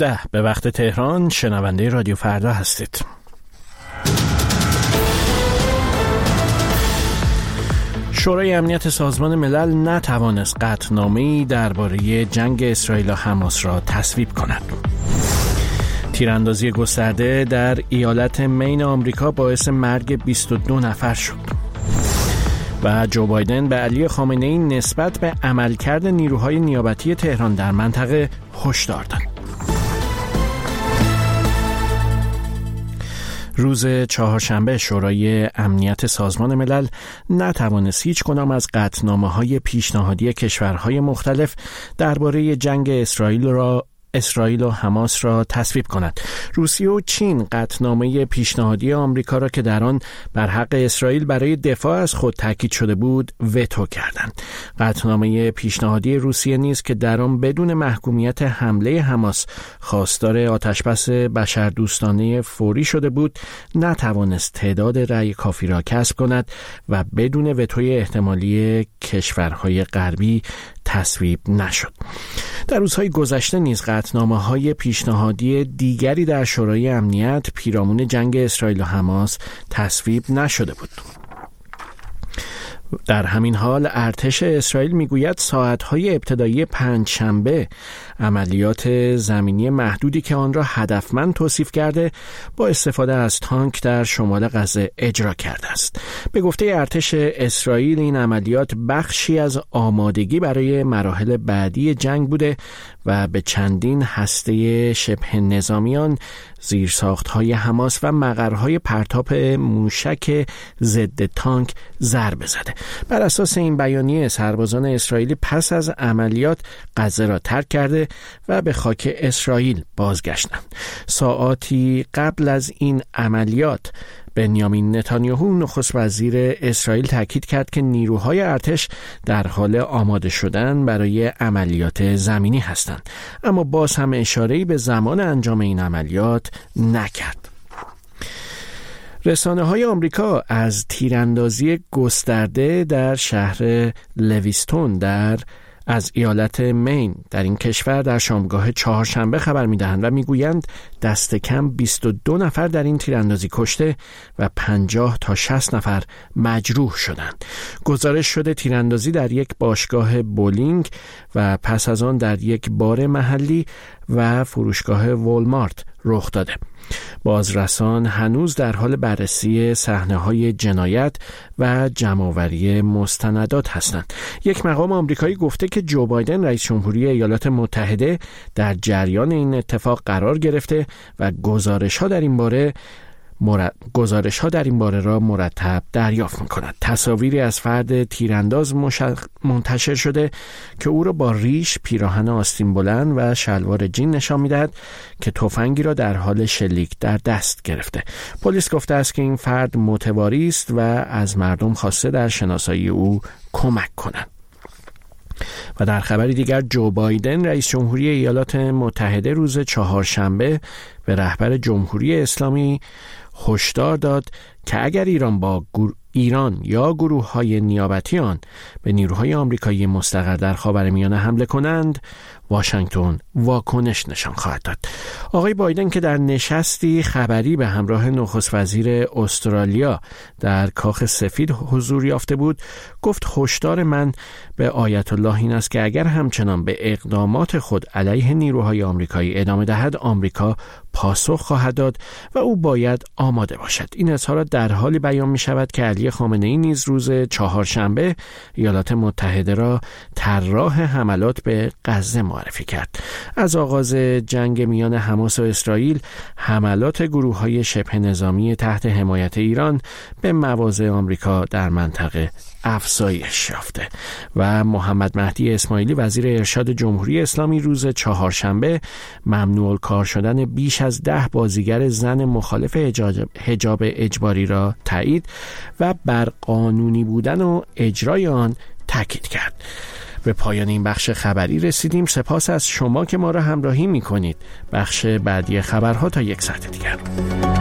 10 به وقت تهران. شنونده رادیو فردا هستید. شورای امنیت سازمان ملل نتوانست قطعنامه‌ای درباره جنگ اسرائیل و حماس را تصویب کند. تیراندازی گسترده در ایالت مین آمریکا باعث مرگ 22 نفر شد. و جو بایدن به علی خامنه‌ای نسبت به عملکرد نیروهای نیابتی تهران در منطقه هشدار داد. روز چهارشنبه شورای امنیت سازمان ملل نتوانست هیچ کدام از قطعنامه‌های پیشنهادی کشورهای مختلف درباره جنگ اسرائیل و حماس را تصویب کند. روسیه و چین قطعنامه پیشنهادی آمریکا را که در آن بر حق اسرائیل برای دفاع از خود تاکید شده بود وتو کردند. قطعنامه پیشنهادی روسیه نیز که در آن بدون محکومیت حمله حماس خواستار آتشبس بشردوستانه فوری شده بود نتوانست تعداد رأی کافی را کسب کند و بدون وتوی احتمالی کشورهای غربی تصویب نشد. در روزهای گذشته نیز قطعنامه‌های پیشنهادی دیگری در شورای امنیت پیرامون جنگ اسرائیل و حماس تصویب نشده بود. در همین حال ارتش اسرائیل میگوید ساعتهای ابتدایی پنجشنبه عملیات زمینی محدودی که آن را هدفمند توصیف کرده با استفاده از تانک در شمال غزه اجرا کرده است. به گفته ارتش اسرائیل این عملیات بخشی از آمادگی برای مراحل بعدی جنگ بوده و به چندین هسته شبه نظامیان، زیرساخت‌های حماس و مقرهای پرتاب موشک ضد تانک ضربه زده. بر اساس این بیانیه سربازان اسرائیلی پس از عملیات غزه را ترک کرده و به خاک اسرائیل بازگشتند. ساعاتی قبل از این عملیات بنیامین نتانیاهو نخست وزیر اسرائیل تاکید کرد که نیروهای ارتش در حال آماده شدن برای عملیات زمینی هستند، اما باز هم اشاره‌ای به زمان انجام این عملیات نکرد. رسانه‌های آمریکا از تیراندازی گسترده در شهر لویستون از ایالت مین در این کشور در شامگاه چهارشنبه خبر می‌دهند و می‌گویند دست کم 22 نفر در این تیراندازی کشته و 50 تا 60 نفر مجروح شدند. گزارش شده تیراندازی در یک باشگاه بولینگ و پس از آن در یک بار محلی و فروشگاه والمارت رخ داده. بازرسان هنوز در حال بررسی صحنه‌های جنایت و جمع‌آوری مستندات هستند. یک مقام آمریکایی گفته که جو بایدن رئیس جمهوری ایالات متحده در جریان این اتفاق قرار گرفته و گزارش‌ها در این باره را مرتب دریافت می‌کند. تصاویری از فرد تیرانداز منتشر شده که او را با ریش، پیراهن آستین بلند و شلوار جین نشان می‌دهد که تفنگی را در حال شلیک در دست گرفته. پلیس گفته است که این فرد متواری است و از مردم خواسته در شناسایی او کمک کنند. و در خبری دیگر جو بایدن رئیس جمهوری ایالات متحده روز چهارشنبه به رهبر جمهوری اسلامی هشدار داد که اگر ایران یا گروه‌های نیابتی آن به نیروهای آمریکایی مستقر در خاورمیانه حمله کنند، واشنگتن واکنش نشان خواهد داد. آقای بایدن که در نشستی خبری به همراه نخست وزیر استرالیا در کاخ سفید حضور یافته بود، گفت هشدار من به آیت الله این است که اگر همچنان به اقدامات خود علیه نیروهای آمریکایی ادامه دهد، آمریکا پاسخ خواهد داد و او باید آماده باشد. این اظهارات در حالی بیان می شود که علی خامنه‌ای نیز روز چهارشنبه ایالات متحده را طراح حملات به غزه معرفی کرد. از آغاز جنگ میان حماس و اسرائیل، حملات گروه‌های شبه نظامی تحت حمایت ایران به مواضع آمریکا در منطقه افزایش یافته و محمد مهدی اسماعیلی وزیر ارشاد جمهوری اسلامی روز چهارشنبه ممنوع الکار شدن بیش از 10 بازیگر زن مخالف حجاب اجباری را تایید و بر قانونی بودن و اجرای آن تاکید کرد. به پایان این بخش خبری رسیدیم. سپاس از شما که ما را همراهی می کنید. بخش بعدی خبرها تا یک ساعت دیگر.